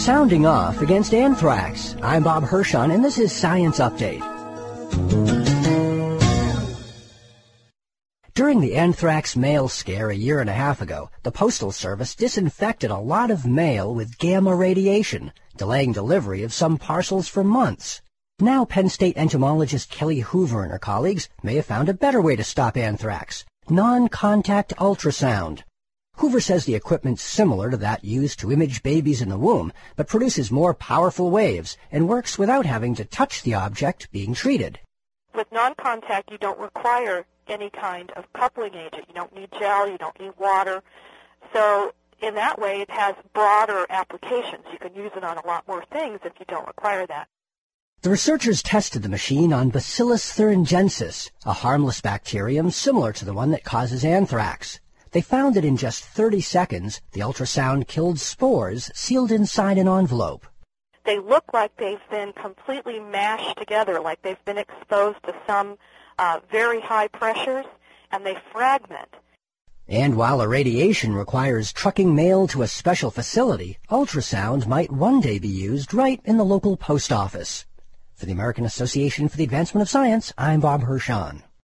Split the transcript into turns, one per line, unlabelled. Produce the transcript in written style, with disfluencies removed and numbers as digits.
Sounding off against anthrax. I'm Bob Hirschon, and this is Science Update. During the anthrax mail scare a year and a half ago, the Postal Service disinfected a lot of mail with gamma radiation, delaying delivery of some parcels for months. Now Penn State entomologist Kelly Hoover and her colleagues may have found a better way to stop anthrax: non-contact ultrasound. Hoover says the equipment's similar to that used to image babies in the womb, but produces more powerful waves and works without having to touch the object being treated.
With non-contact, you don't require any kind of coupling agent. You don't need gel, you don't need water. So in that way, it has broader applications. You can use it on a lot more things if you don't require that.
The researchers tested the machine on Bacillus thuringiensis, a harmless bacterium similar to the one that causes anthrax. They found that in just 30 seconds, the ultrasound killed spores sealed inside an envelope.
They look like they've been completely mashed together, like they've been exposed to some very high pressures, and they fragment.
And while irradiation requires trucking mail to a special facility, ultrasound might one day be used right in the local post office. For the American Association for the Advancement of Science, I'm Bob Hirschon.